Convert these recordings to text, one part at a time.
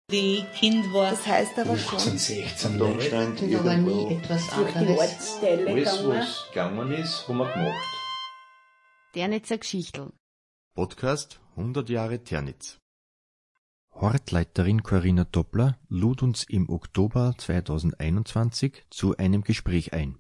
wie ich Kind war. Das heißt aber 15, 16 Da Leute. stand Ich habe nie irgendwo etwas durch die anderes. Ortsteile Alles, gegangen. was gegangen ist, haben wir gemacht. Ternitzer Geschichtel. Podcast 100 Jahre Ternitz. Hortleiterin Corinna Doppler lud uns im Oktober 2021 zu einem Gespräch ein.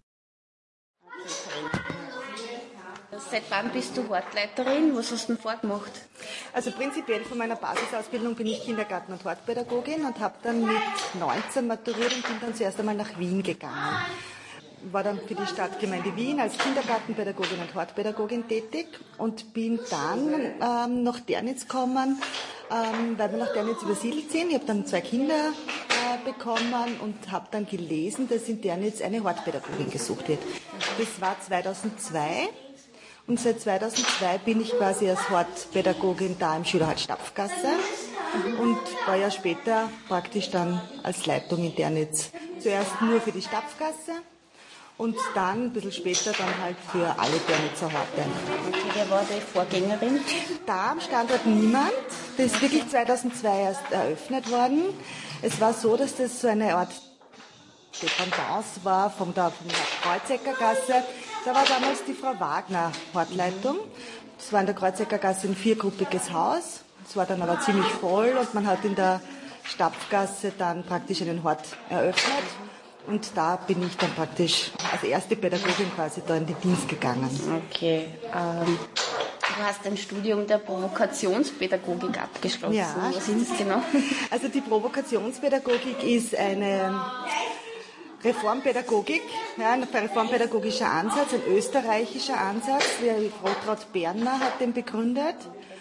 Seit wann bist du Hortleiterin? Was hast du denn vorgemacht? Also prinzipiell von meiner Basisausbildung bin ich Kindergarten- und Hortpädagogin und habe dann mit 19 maturiert und bin dann zuerst einmal nach Wien gegangen. War dann für die Stadtgemeinde Wien als Kindergartenpädagogin und Hortpädagogin tätig und bin dann nach Ternitz gekommen, weil wir nach Ternitz übersiedelt sind. Ich habe dann 2 Kinder bekommen und habe dann gelesen, dass in Ternitz eine Hortpädagogin gesucht wird. Das war 2002 und seit 2002 bin ich quasi als Hortpädagogin da im Schülerhort Stapfgasse und war ja später praktisch dann als Leitung in Ternitz. Zuerst nur für die Stapfgasse. Und dann, ein bisschen später, dann halt für alle Ternitzer Horte. Okay, wer war die Vorgängerin? Da am Standort niemand. Das ist wirklich 2002 erst eröffnet worden. Es war so, dass das so eine Art Dependance war von der Kreuzeckergasse. Da war damals die Frau Wagner Hortleitung. Das war in der Kreuzeckergasse ein 4-gruppiges Haus. Es war dann aber ziemlich voll und man hat in der Stapfgasse dann praktisch einen Hort eröffnet. Und da bin ich dann praktisch als erste Pädagogin quasi da in den Dienst gegangen. Okay. Du hast ein Studium der Provokationspädagogik abgeschlossen. Ja, was stimmt. ist das genau? Also die Provokationspädagogik ist eine Reformpädagogik, ja, ein reformpädagogischer Ansatz, ein österreichischer Ansatz. Rotraud Berner hat den begründet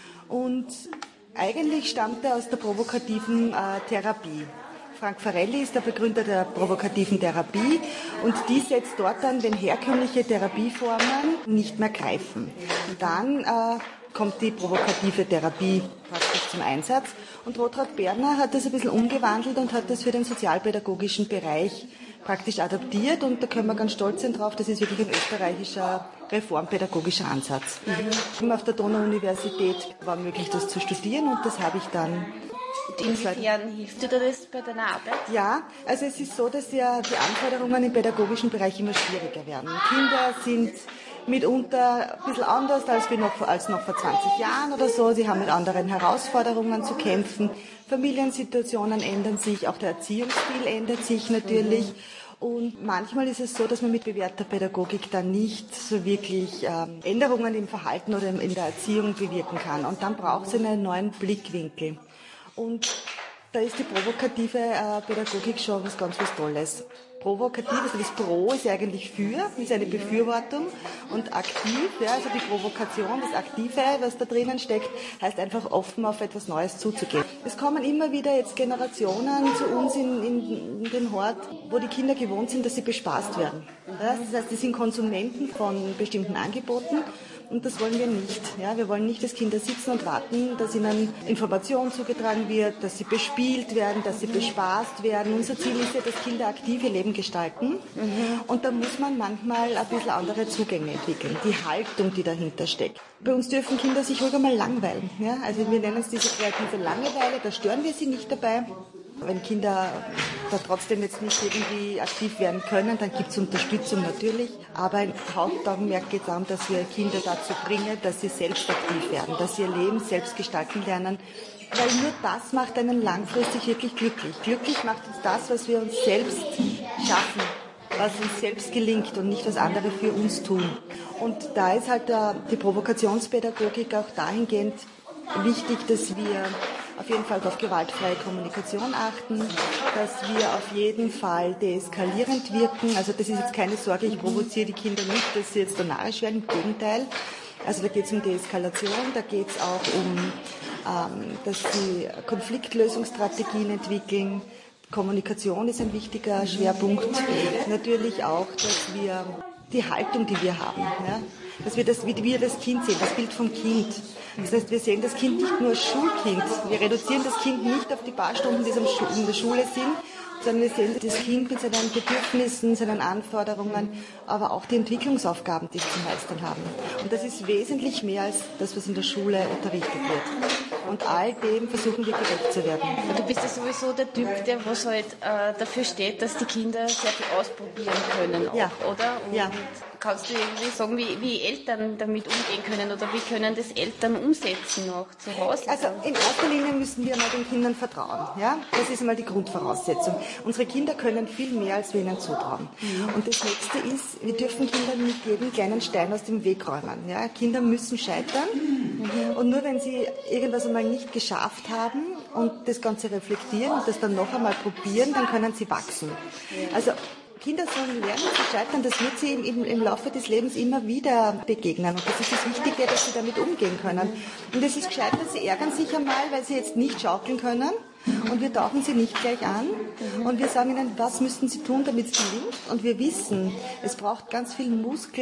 und eigentlich stammt er aus der provokativen Therapie. Frank Farelli ist der Begründer der provokativen Therapie und die setzt dort dann, wenn herkömmliche Therapieformen nicht mehr greifen. Dann kommt die provokative Therapie praktisch zum Einsatz und Rotraud Berner hat das ein bisschen umgewandelt und hat das für den sozialpädagogischen Bereich praktisch adaptiert und da können wir ganz stolz sein drauf, das ist wirklich ein österreichischer reformpädagogischer Ansatz. Auf der Donau-Universität war möglich, das zu studieren und das habe ich dann. Inwiefern hilft dir das bei deiner Arbeit? Ja, also es ist so, dass ja die Anforderungen im pädagogischen Bereich immer schwieriger werden. Kinder sind mitunter ein bisschen anders als noch vor 20 Jahren oder so. Sie haben mit anderen Herausforderungen zu kämpfen. Familiensituationen ändern sich, auch der Erziehungsstil ändert sich natürlich. Und manchmal ist es so, dass man mit bewährter Pädagogik dann nicht so wirklich Änderungen im Verhalten oder in der Erziehung bewirken kann. Und dann braucht es einen neuen Blickwinkel. Und da ist die provokative Pädagogik schon was ganz was Tolles. Provokativ, also das Pro ist ja eigentlich für, ist eine Befürwortung und aktiv, ja, also die Provokation, das Aktive, was da drinnen steckt, heißt einfach offen auf etwas Neues zuzugehen. Es kommen immer wieder jetzt Generationen zu uns in den Hort, wo die Kinder gewohnt sind, dass sie bespaßt werden. Ja, das heißt, sie sind Konsumenten von bestimmten Angeboten. Und das wollen wir nicht. Ja, wir wollen nicht, dass Kinder sitzen und warten, dass ihnen Information zugetragen wird, dass sie bespielt werden, dass sie bespaßt werden. Unser Ziel ist ja, dass Kinder aktive Leben gestalten. Und da muss man manchmal ein bisschen andere Zugänge entwickeln. Die Haltung, die dahinter steckt. Bei uns dürfen Kinder sich ruhig einmal langweilen. Ja, also wir nennen es diese kreative Langeweile, da stören wir sie nicht dabei. Wenn Kinder da trotzdem jetzt nicht irgendwie aktiv werden können, dann gibt es Unterstützung natürlich. Aber im Hauptaugenmerk geht es darum, dass wir Kinder dazu bringen, dass sie selbst aktiv werden, dass sie ihr Leben selbst gestalten lernen. Weil nur das macht einen langfristig wirklich glücklich. Glücklich macht uns das, was wir uns selbst schaffen, was uns selbst gelingt und nicht was andere für uns tun. Und da ist halt die Provokationspädagogik auch dahingehend wichtig, dass wir auf jeden Fall auf gewaltfreie Kommunikation achten, dass wir auf jeden Fall deeskalierend wirken. Also das ist jetzt keine Sorge, ich provoziere die Kinder nicht, dass sie jetzt narrisch werden, im Gegenteil. Also da geht es um Deeskalation, da geht es auch um, dass sie Konfliktlösungsstrategien entwickeln. Kommunikation ist ein wichtiger Schwerpunkt. Natürlich auch, dass wir die Haltung, die wir haben, ja, dass wir wie wir das Kind sehen, das Bild vom Kind. Das heißt, wir sehen das Kind nicht nur als Schulkind. Wir reduzieren das Kind nicht auf die paar Stunden, die es in der Schule sind, sondern wir sehen das Kind mit seinen Bedürfnissen, seinen Anforderungen, aber auch die Entwicklungsaufgaben, die es zu meistern haben. Und das ist wesentlich mehr als das, was in der Schule unterrichtet wird. Und all dem versuchen wir gerecht zu werden. Du bist ja sowieso der Typ, der was halt dafür steht, dass die Kinder sehr viel ausprobieren können, auch, Ja. oder? Und Ja. kannst du irgendwie sagen, wie Eltern damit umgehen können oder wie können das Eltern umsetzen noch zu Hause? Also in erster Linie müssen wir mal den Kindern vertrauen. Ja? Das ist einmal die Grundvoraussetzung. Unsere Kinder können viel mehr, als wir ihnen zutrauen. Und das Nächste ist, wir dürfen Kindern nicht jeden kleinen Stein aus dem Weg räumen. Ja? Kinder müssen scheitern. Und nur wenn sie irgendwas einmal nicht geschafft haben und das Ganze reflektieren und das dann noch einmal probieren, dann können sie wachsen. Also Kinder sollen lernen zu scheitern, das wird sie im Laufe des Lebens immer wieder begegnen. Und das ist das Wichtige, dass sie damit umgehen können. Und es ist gescheit, dass sie ärgern sich einmal, weil sie jetzt nicht schaukeln können. Und wir tauchen sie nicht gleich an. Und wir sagen ihnen, was müssten sie tun, damit es gelingt. Und wir wissen, es braucht ganz viel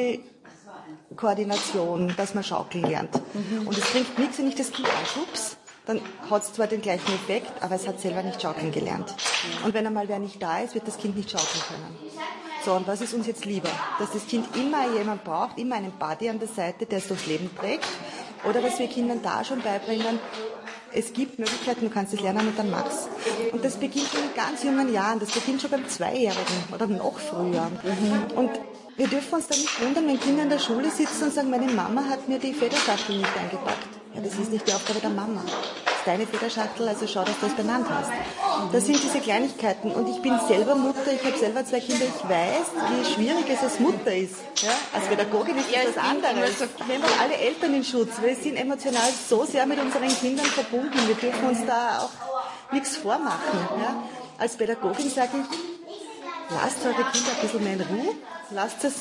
Muskelkoordination, dass man schaukeln lernt. Und es bringt nichts, wenn ich das Kind anschubs. Dann hat es zwar den gleichen Effekt, aber es hat selber nicht schaukeln gelernt. Und wenn einmal wer nicht da ist, wird das Kind nicht schaukeln können. So, und was ist uns jetzt lieber? Dass das Kind immer jemand braucht, immer einen Buddy an der Seite, der es durchs Leben trägt, oder dass wir Kindern da schon beibringen, es gibt Möglichkeiten, du kannst es lernen und dann machst. Und das beginnt schon in ganz jungen Jahren, das beginnt schon beim 2-Jährigen oder noch früher. Und wir dürfen uns da nicht wundern, wenn Kinder in der Schule sitzen und sagen, meine Mama hat mir die Federschachtel nicht eingepackt. Ja, das ist nicht die Aufgabe der Mama. Das ist deine Federschachtel, also schau, dass du es benannt hast. Das sind diese Kleinigkeiten. Und ich bin selber Mutter, ich habe selber 2 Kinder, ich weiß, wie schwierig es als Mutter ist. Ja? Als Pädagogin ist das was anderes. Wir nehmen alle Eltern in Schutz. Wir sind emotional so sehr mit unseren Kindern verbunden. Wir dürfen uns da auch nichts vormachen. Ja? Als Pädagogin sage ich, lasst eure Kinder ein bisschen mehr in Ruhe, lasst es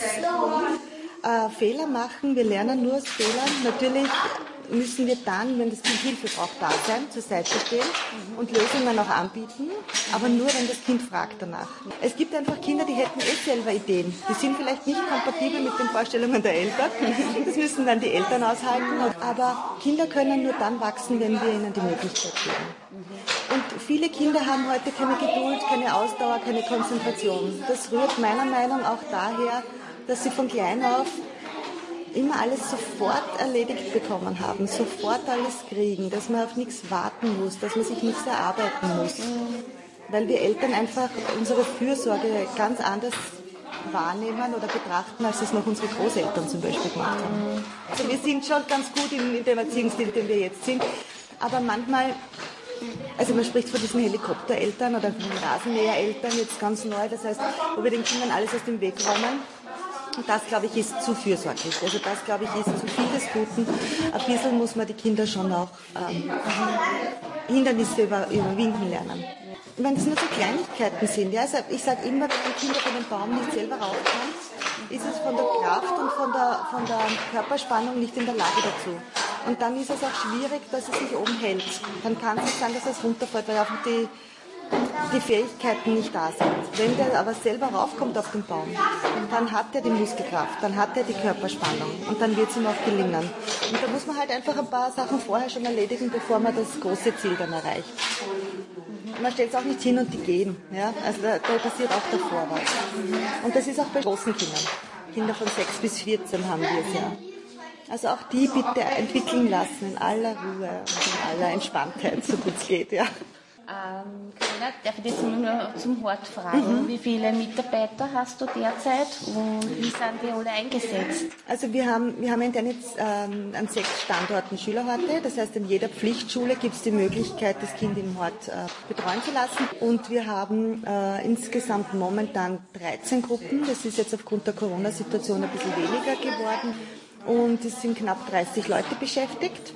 Fehler machen, wir lernen nur aus Fehlern. Natürlich müssen wir dann, wenn das Kind Hilfe braucht, da sein, zur Seite stehen und Lösungen auch anbieten, aber nur, wenn das Kind fragt danach. Es gibt einfach Kinder, die hätten selber Ideen. Die sind vielleicht nicht kompatibel mit den Vorstellungen der Eltern. Das müssen dann die Eltern aushalten. Aber Kinder können nur dann wachsen, wenn wir ihnen die Möglichkeit geben. Und viele Kinder haben heute keine Geduld, keine Ausdauer, keine Konzentration. Das rührt meiner Meinung nach auch daher, dass sie von klein auf immer alles sofort erledigt bekommen haben, sofort alles kriegen, dass man auf nichts warten muss, dass man sich nichts erarbeiten muss. Weil wir Eltern einfach unsere Fürsorge ganz anders wahrnehmen oder betrachten, als es noch unsere Großeltern zum Beispiel gemacht haben. Also wir sind schon ganz gut in dem Erziehungsstil, den wir jetzt sind, aber manchmal, also man spricht von diesen Helikoptereltern oder von Rasenmähereltern jetzt ganz neu, das heißt, wo wir den Kindern alles aus dem Weg räumen. Und das, glaube ich, ist zu fürsorglich. Also das, glaube ich, ist zu viel des Guten. Ein bisschen muss man die Kinder schon auch Hindernisse überwinden lernen. Wenn es nur so Kleinigkeiten sind, ja, also ich sage immer, wenn ein Kind auf einen Baum nicht selber raufkommt, ist es von der Kraft und von der Körperspannung nicht in der Lage dazu. Und dann ist es auch schwierig, dass es sich oben hält. Dann kann es nicht sein, dass es runterfällt, weil einfach die Fähigkeiten nicht da sind. Wenn der aber selber raufkommt auf den Baum, dann hat er die Muskelkraft, dann hat er die Körperspannung und dann wird es ihm auch gelingen. Und da muss man halt einfach ein paar Sachen vorher schon erledigen, bevor man das große Ziel dann erreicht. Man stellt es auch nicht hin und die gehen. Ja? Also da passiert auch davor was. Und das ist auch bei großen Kindern. Kinder von 6 bis 14 haben wir es ja. Also auch die bitte entwickeln lassen in aller Ruhe und in aller Entspanntheit, so gut es geht. Ja. Carina, darf ich jetzt nur zum Hort fragen, wie viele Mitarbeiter hast du derzeit und wie sind die alle eingesetzt? Also wir haben jetzt an 6 Standorten Schülerhorte, das heißt in jeder Pflichtschule gibt es die Möglichkeit, das Kind im Hort betreuen zu lassen und wir haben insgesamt momentan 13 Gruppen, das ist jetzt aufgrund der Corona-Situation ein bisschen weniger geworden und es sind knapp 30 Leute beschäftigt.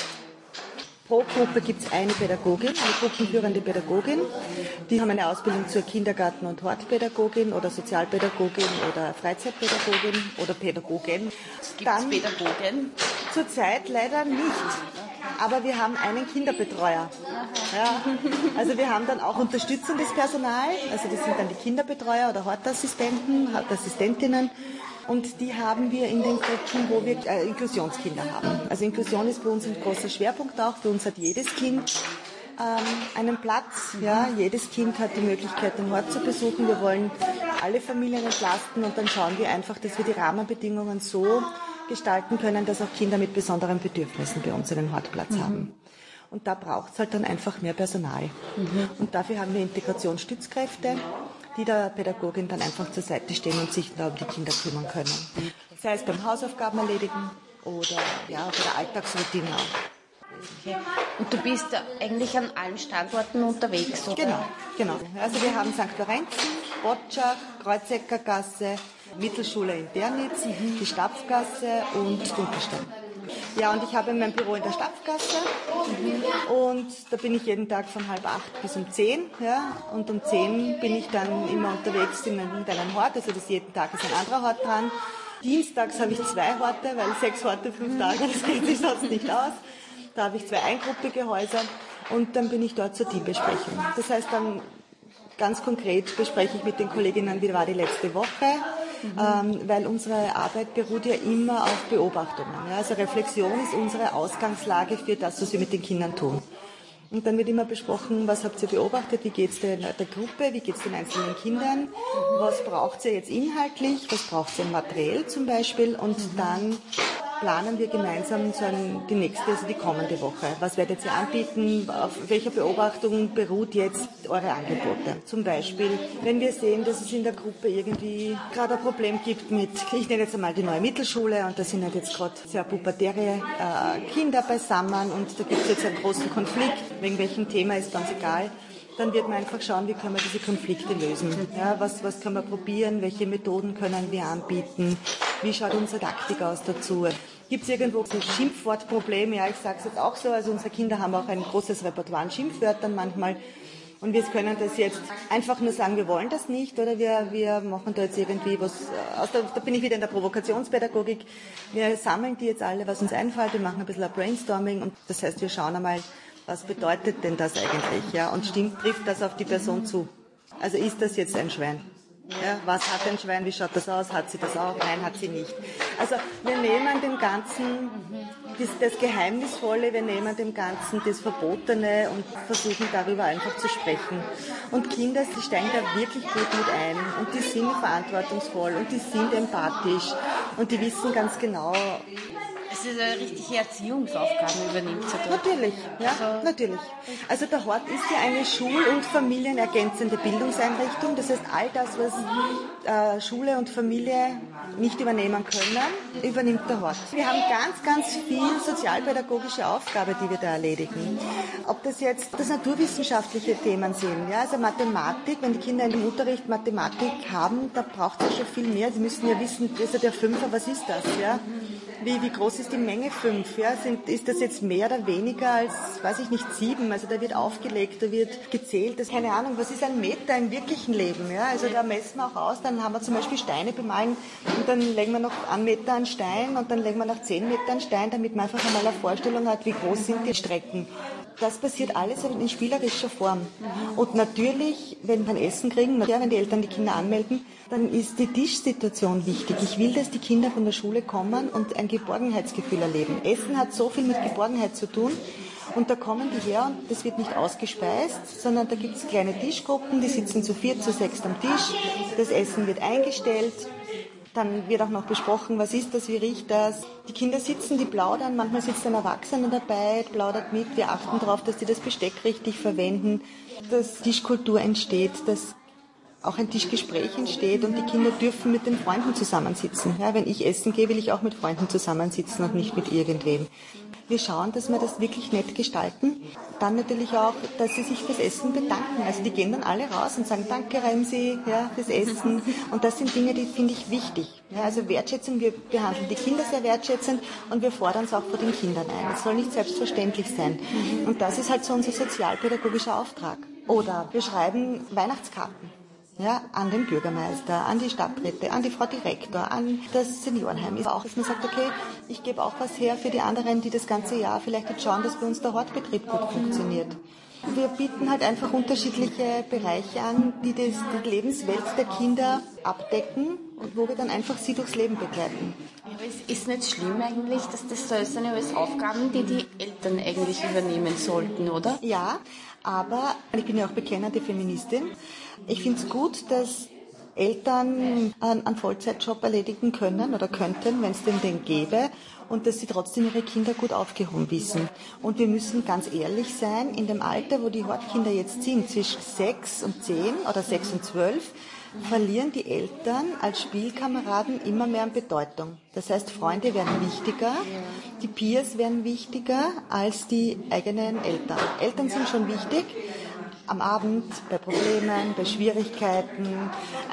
Pro Gruppe gibt es eine Pädagogin, eine gruppenführende Pädagogin. Die haben eine Ausbildung zur Kindergarten- und Hortpädagogin oder Sozialpädagogin oder Freizeitpädagogin oder Pädagogin. Gibt es Pädagogin? Zurzeit leider nicht. Aber wir haben einen Kinderbetreuer. Ja. Also wir haben dann auch unterstützendes Personal. Also das sind dann die Kinderbetreuer oder Hortassistenten, Hortassistentinnen. Und die haben wir in den Gruppen, wo wir Inklusionskinder haben. Also Inklusion ist bei uns ein großer Schwerpunkt auch. Für uns hat jedes Kind einen Platz. Ja? Jedes Kind hat die Möglichkeit, den Hort zu besuchen. Wir wollen alle Familien entlasten und dann schauen wir einfach, dass wir die Rahmenbedingungen so gestalten können, dass auch Kinder mit besonderen Bedürfnissen bei uns einen Hortplatz haben. Und da braucht es halt dann einfach mehr Personal. Und dafür haben wir Integrationsstützkräfte, die der Pädagogin dann einfach zur Seite stehen und sich da um die Kinder kümmern können. Sei es beim Hausaufgaben erledigen oder ja, bei der Alltagsroutine auch. Okay. Und du bist eigentlich an allen Standorten unterwegs, oder? Genau. Also wir haben St. Lorenzen, Botschach, Kreuzeckergasse, Mittelschule in Dernitz, die Stapfgasse und Dunkelstein. Ja, und ich habe mein Büro in der Stapfgasse und da bin ich jeden Tag von 7:30 bis um 10. Ja, und um 10 bin ich dann immer unterwegs in einem Hort, also das jeden Tag ist ein anderer Hort dran. Dienstags habe ich 2 Horte, weil 6 Horte, 5 Tage, das geht sich sonst nicht aus. Da habe ich 2 eingruppige Häuser und dann bin ich dort zur Teambesprechung. Das heißt dann ganz konkret bespreche ich mit den Kolleginnen, wie war die letzte Woche, weil unsere Arbeit beruht ja immer auf Beobachtungen. Ja? Also Reflexion ist unsere Ausgangslage für das, was wir mit den Kindern tun. Und dann wird immer besprochen, was habt ihr beobachtet, wie geht es der Gruppe, wie geht es den einzelnen Kindern, was braucht ihr jetzt inhaltlich, was braucht ihr materiell zum Beispiel und dann planen wir gemeinsam die nächste, also die kommende Woche. Was werdet ihr anbieten? Auf welcher Beobachtung beruht jetzt eure Angebote? Zum Beispiel, wenn wir sehen, dass es in der Gruppe irgendwie gerade ein Problem gibt mit, ich nenne jetzt einmal die neue Mittelschule und da sind halt jetzt gerade sehr pubertäre Kinder beisammen und da gibt es jetzt einen großen Konflikt, wegen welchem Thema ist ganz egal. Dann wird man einfach schauen, wie können wir diese Konflikte lösen. Ja, was können wir probieren, welche Methoden können wir anbieten, wie schaut unsere Taktik aus dazu. Gibt es irgendwo so Schimpfwortprobleme? Ja, ich sage es jetzt auch so, also unsere Kinder haben auch ein großes Repertoire an Schimpfwörtern manchmal und wir können das jetzt einfach nur sagen, wir wollen das nicht oder wir machen da jetzt irgendwie was, da bin ich wieder in der Provokationspädagogik, wir sammeln die jetzt alle, was uns einfällt, wir machen ein bisschen ein Brainstorming und das heißt, wir schauen einmal, was bedeutet denn das eigentlich? Ja? Und trifft das auf die Person zu? Also ist das jetzt ein Schwein? Ja, was hat ein Schwein? Wie schaut das aus? Hat sie das auch? Nein, hat sie nicht. Also wir nehmen dem Ganzen das Geheimnisvolle, wir nehmen dem Ganzen das Verbotene und versuchen darüber einfach zu sprechen. Und Kinder, die steigen da wirklich gut mit ein und die sind verantwortungsvoll und die sind empathisch und die wissen ganz genau, es ist eine richtige Erziehungsaufgabe, übernimmt sie da. Natürlich, ja, also, natürlich. Also der Hort ist ja eine schul- und familienergänzende Bildungseinrichtung. Das heißt, all das, was Schule und Familie nicht übernehmen können, übernimmt der Hort. Wir haben ganz, ganz viel sozialpädagogische Aufgabe, die wir da erledigen. Ob das jetzt naturwissenschaftliche Themen sind, ja, also Mathematik, wenn die Kinder in dem Unterricht Mathematik haben, da braucht es ja schon viel mehr. Sie müssen ja wissen, also der Fünfer, was ist das, ja? Wie groß ist die Menge 5? Ja? Ist das jetzt mehr oder weniger als, weiß ich nicht, 7? Also da wird aufgelegt, da wird gezählt. Das, keine Ahnung, was ist ein Meter im wirklichen Leben? Ja? Also da messen wir auch aus, dann haben wir zum Beispiel Steine bemalen und dann legen wir noch 1 Meter an Stein und dann legen wir noch 10 Meter an Stein, damit man einfach einmal eine Vorstellung hat, wie groß sind die Strecken. Das passiert alles in spielerischer Form. Und natürlich, wenn wir ein Essen kriegen, ja, wenn die Eltern die Kinder anmelden, dann ist die Tischsituation wichtig. Ich will, dass die Kinder von der Schule kommen und ein Geborgenheitsgefühl erleben. Essen hat so viel mit Geborgenheit zu tun. Und da kommen die her und das wird nicht ausgespeist, sondern da gibt es kleine Tischgruppen, die sitzen zu 4, zu 6 am Tisch. Das Essen wird eingestellt. Dann wird auch noch besprochen, was ist das, wie riecht das. Die Kinder sitzen, die plaudern, manchmal sitzt ein Erwachsener dabei, plaudert mit. Wir achten darauf, dass die das Besteck richtig verwenden, dass Tischkultur entsteht, dass auch ein Tischgespräch entsteht und die Kinder dürfen mit den Freunden zusammensitzen. Ja, wenn ich essen gehe, will ich auch mit Freunden zusammensitzen und nicht mit irgendwem. Wir schauen, dass wir das wirklich nett gestalten. Dann natürlich auch, dass sie sich fürs Essen bedanken. Also die gehen dann alle raus und sagen, danke Remsi, ja, fürs Essen. Und das sind Dinge, die finde ich wichtig. Ja, also Wertschätzung, wir behandeln die Kinder sehr wertschätzend und wir fordern es auch vor den Kindern ein. Es soll nicht selbstverständlich sein. Und das ist halt so unser sozialpädagogischer Auftrag. Oder wir schreiben Weihnachtskarten. Ja, an den Bürgermeister, an die Stadträte, an die Frau Direktor, an das Seniorenheim. Ist auch, dass man sagt, okay, ich gebe auch was her für die anderen, die das ganze Jahr vielleicht jetzt schauen, dass bei uns der Hortbetrieb gut funktioniert. Wir bieten halt einfach unterschiedliche Bereiche an, die die Lebenswelt der Kinder abdecken und wo wir dann einfach sie durchs Leben begleiten. Aber es ist nicht schlimm eigentlich, dass das sind ja alles Aufgaben, die die Eltern eigentlich übernehmen sollten, oder? Ja, aber ich bin ja auch bekennende Feministin. Ich finde es gut, dass Eltern einen Vollzeitjob erledigen können oder könnten, wenn es den gäbe, und dass sie trotzdem ihre Kinder gut aufgehoben wissen. Und wir müssen ganz ehrlich sein, in dem Alter, wo die Hortkinder jetzt sind, zwischen 6 und 10 oder 6 und 12, verlieren die Eltern als Spielkameraden immer mehr an Bedeutung. Das heißt, Freunde werden wichtiger, die Peers werden wichtiger als die eigenen Eltern. Eltern sind schon wichtig, am Abend, bei Problemen, bei Schwierigkeiten.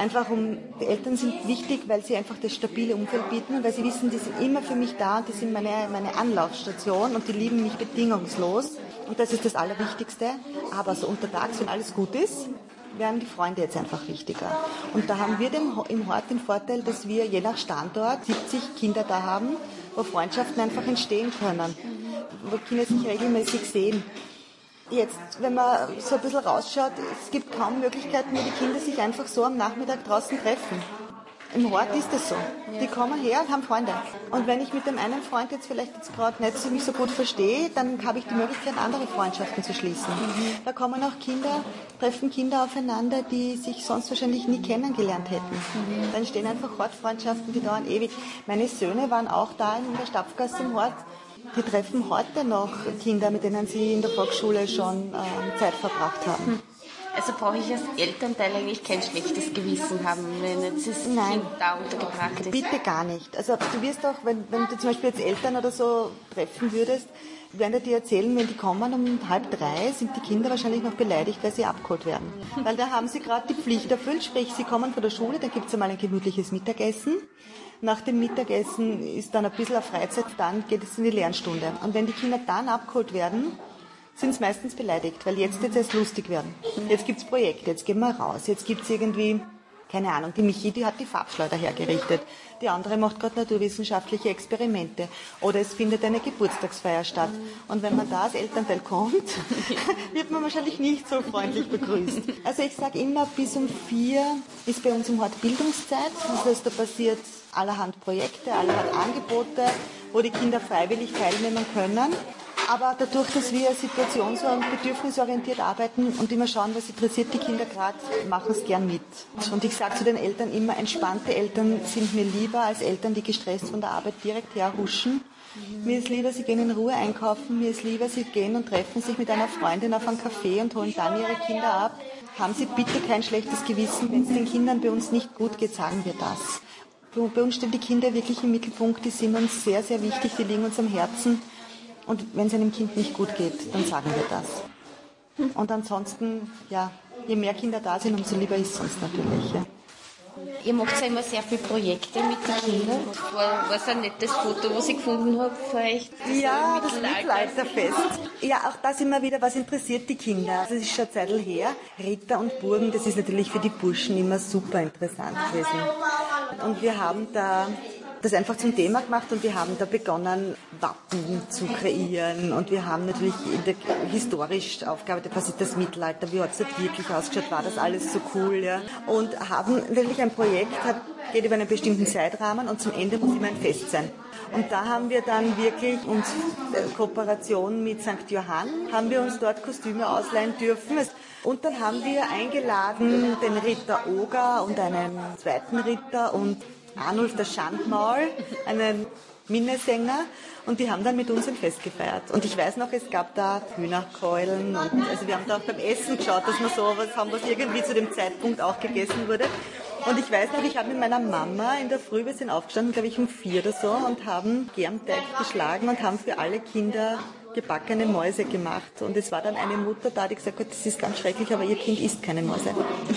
Die Eltern sind wichtig, weil sie einfach das stabile Umfeld bieten, weil sie wissen, die sind immer für mich da und die sind meine Anlaufstation und die lieben mich bedingungslos. Und das ist das Allerwichtigste. Aber so untertags, wenn alles gut ist, werden die Freunde jetzt einfach wichtiger. Und da haben wir im Hort den Vorteil, dass wir je nach Standort 70 Kinder da haben, wo Freundschaften einfach entstehen können, wo Kinder sich regelmäßig sehen. Jetzt, wenn man so ein bisschen rausschaut, es gibt kaum Möglichkeiten, wo die Kinder sich einfach so am Nachmittag draußen treffen. Im Hort ist es so. Die kommen her und haben Freunde. Und wenn ich mit dem einen Freund jetzt vielleicht gerade nicht mich so gut verstehe, dann habe ich die Möglichkeit, andere Freundschaften zu schließen. Da kommen auch treffen Kinder aufeinander, die sich sonst wahrscheinlich nie kennengelernt hätten. Dann entstehen einfach Hortfreundschaften, die dauern ewig. Meine Söhne waren auch da in der Stapfgasse im Hort. Die treffen heute noch Kinder, mit denen sie in der Volksschule schon Zeit verbracht haben. Also brauche ich als Elternteil eigentlich kein schlechtes Gewissen haben, wenn jetzt das Kind da untergebracht ist? Bitte gar nicht. Also du wirst auch, wenn du zum Beispiel jetzt Eltern oder so treffen würdest, werden dir erzählen, wenn die kommen um 2:30, sind die Kinder wahrscheinlich noch beleidigt, weil sie abgeholt werden. Weil da haben sie gerade die Pflicht erfüllt, sprich sie kommen von der Schule, dann gibt es einmal ein gemütliches Mittagessen. Nach dem Mittagessen ist dann ein bisschen Freizeit, dann geht es in die Lernstunde. Und wenn die Kinder dann abgeholt werden, sind sie meistens beleidigt, weil jetzt erst lustig werden. Jetzt gibt's Projekte, jetzt gehen wir raus, jetzt gibt's irgendwie, keine Ahnung, die Michi, die hat die Farbschleuder hergerichtet, die andere macht gerade naturwissenschaftliche Experimente oder es findet eine Geburtstagsfeier statt. Und wenn man da als Elternteil kommt, wird man wahrscheinlich nicht so freundlich begrüßt. Also ich sage immer, bis um 4 ist bei uns im Hort Bildungszeit, das heißt, da passiert allerhand Projekte, allerhand Angebote, wo die Kinder freiwillig teilnehmen können. Aber dadurch, dass wir situations- und bedürfnisorientiert arbeiten und immer schauen, was interessiert die Kinder gerade, machen es gern mit. Und ich sage zu den Eltern immer, entspannte Eltern sind mir lieber als Eltern, die gestresst von der Arbeit direkt herhuschen. Mir ist lieber, sie gehen in Ruhe einkaufen, mir ist lieber, sie gehen und treffen sich mit einer Freundin auf einen Café und holen dann ihre Kinder ab. Haben Sie bitte kein schlechtes Gewissen, wenn es den Kindern bei uns nicht gut geht, sagen wir das. Bei uns stehen die Kinder wirklich im Mittelpunkt, die sind uns sehr, sehr wichtig, die liegen uns am Herzen. Und wenn es einem Kind nicht gut geht, dann sagen wir das. Und ansonsten, ja, je mehr Kinder da sind, umso lieber ist es uns natürlich. Ja. Ihr macht ja immer sehr viele Projekte mit den Kindern. War so ein nettes Foto, was ich gefunden habe für euch. Ja, das Mittelalterfest. Ja, auch das immer wieder, was interessiert die Kinder. Also es ist schon eine Zeit her. Ritter und Burgen, das ist natürlich für die Burschen immer super interessant gewesen. Und wir haben da das einfach zum Thema gemacht und wir haben da begonnen, Wappen zu kreieren und wir haben natürlich historisch aufgearbeitet, was ist das Mittelalter, wie hat es wirklich ausgeschaut, war das alles so cool, ja. Und haben natürlich ein Projekt, geht über einen bestimmten Zeitrahmen und zum Ende muss immer ein Fest sein. Und da haben wir dann wirklich uns Kooperation mit St. Johann, haben wir uns dort Kostüme ausleihen dürfen. Und dann haben wir eingeladen den Ritter Oger und einen zweiten Ritter und Arnulf der Schandmaul, einen Minnesänger, und die haben dann mit uns ein Fest gefeiert. Und ich weiß noch, es gab da Hühnerkeulen und also wir haben da auch beim Essen geschaut, dass wir sowas haben, was irgendwie zu dem Zeitpunkt auch gegessen wurde. Und ich weiß noch, ich habe mit meiner Mama in der Früh, wir sind aufgestanden, glaube ich um 4 oder so, und haben Germteig geschlagen und haben für alle Kinder gebackene Mäuse gemacht. Und es war dann eine Mutter da, die gesagt hat, das ist ganz schrecklich, aber ihr Kind isst keine Mäuse.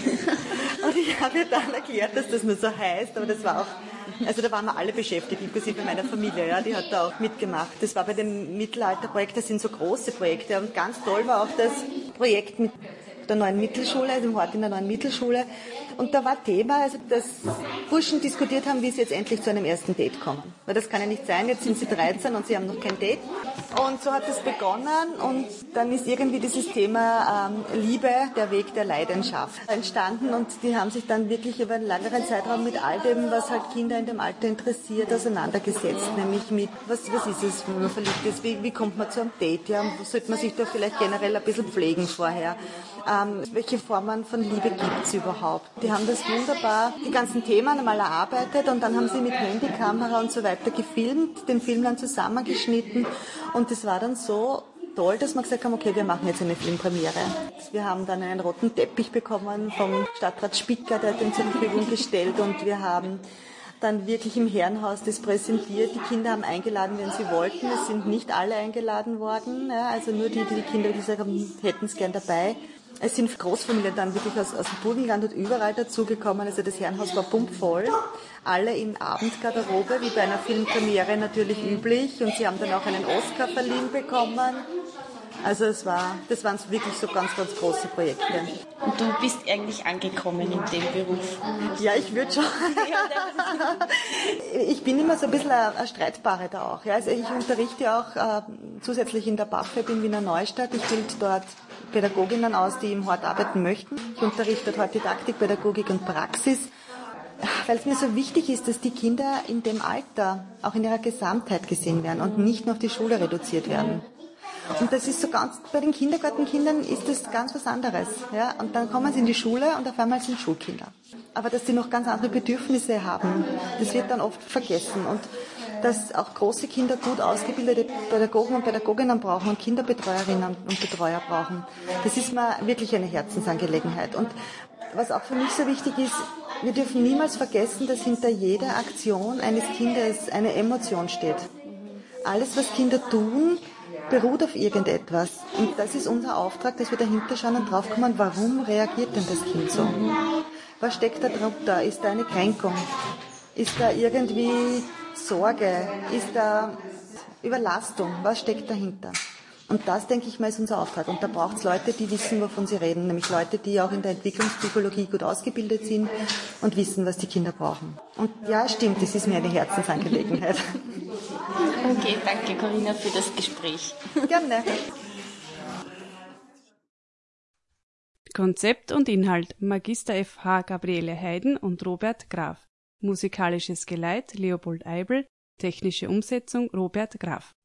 Und ich habe ihr dann erklärt, dass das nur so heißt, aber das war auch, also da waren wir alle beschäftigt, inklusive meiner Familie, ja, die hat da auch mitgemacht. Das war bei dem Mittelalterprojekt, das sind so große Projekte, und ganz toll war auch das Projekt mit der neuen Mittelschule, also im Hort in der neuen Mittelschule. Und da war Thema, also dass Burschen diskutiert haben, wie sie jetzt endlich zu einem ersten Date kommen. Weil das kann ja nicht sein, jetzt sind sie 13 und sie haben noch kein Date. Und so hat es begonnen und dann ist irgendwie dieses Thema Liebe, der Weg der Leidenschaft entstanden und die haben sich dann wirklich über einen längeren Zeitraum mit all dem, was halt Kinder in dem Alter interessiert, auseinandergesetzt. Nämlich mit, was ist es, wenn man verliebt ist, wie kommt man zu einem Date, ja, sollte man sich doch vielleicht generell ein bisschen pflegen vorher. welche Formen von Liebe gibt's überhaupt. Die haben das wunderbar, die ganzen Themen einmal erarbeitet und dann haben sie mit Handykamera und so weiter gefilmt, den Film dann zusammengeschnitten und das war dann so toll, dass wir gesagt haben, okay, wir machen jetzt eine Filmpremiere. Wir haben dann einen roten Teppich bekommen vom Stadtrat Spicker, der hat den zur Verfügung gestellt und wir haben dann wirklich im Herrenhaus das präsentiert. Die Kinder haben eingeladen, wenn sie wollten. Es sind nicht alle eingeladen worden, ja, also nur die Kinder, die gesagt haben, hätten es gern dabei. Es sind Großfamilien dann wirklich aus dem Burgenland und überall dazugekommen. Also das Herrenhaus war pumpvoll. Alle in Abendgarderobe, wie bei einer Filmpremiere natürlich üblich. Und sie haben dann auch einen Oscar verliehen bekommen. Also das waren wirklich so ganz, ganz große Projekte. Und du bist eigentlich angekommen in dem Beruf? Ja, ich würde schon. Ich bin immer so ein bisschen eine Streitbare da auch. Ja. Also ich unterrichte auch zusätzlich in der BAföB in Wiener Neustadt. Ich bilde dort Pädagoginnen aus, die im Hort arbeiten möchten. Ich unterrichte dort Didaktik, Pädagogik und Praxis. Weil es mir so wichtig ist, dass die Kinder in dem Alter auch in ihrer Gesamtheit gesehen werden und nicht nur auf die Schule reduziert werden. Und das ist so ganz, bei den Kindergartenkindern ist das ganz was anderes. Ja? Und dann kommen sie in die Schule und auf einmal sind Schulkinder. Aber dass sie noch ganz andere Bedürfnisse haben, das wird dann oft vergessen. Und dass auch große Kinder gut ausgebildete Pädagogen und Pädagoginnen brauchen und Kinderbetreuerinnen und Betreuer brauchen. Das ist mir wirklich eine Herzensangelegenheit. Und was auch für mich so wichtig ist, wir dürfen niemals vergessen, dass hinter jeder Aktion eines Kindes eine Emotion steht. Alles, was Kinder tun, beruht auf irgendetwas. Und das ist unser Auftrag, dass wir dahinter schauen und draufkommen, warum reagiert denn das Kind so? Was steckt da drunter? Ist da eine Kränkung? Ist da irgendwie Sorge? Ist da Überlastung? Was steckt dahinter? Und das, denke ich mal, ist unser Auftrag. Und da braucht es Leute, die wissen, wovon sie reden. Nämlich Leute, die auch in der Entwicklungspsychologie gut ausgebildet sind und wissen, was die Kinder brauchen. Und ja, stimmt, das ist mir eine Herzensangelegenheit. Okay, danke Corinna für das Gespräch. Gerne. Konzept und Inhalt Magister F.H. Gabriele Heiden und Robert Graf. Musikalisches Geleit Leopold Eibel. Technische Umsetzung Robert Graf.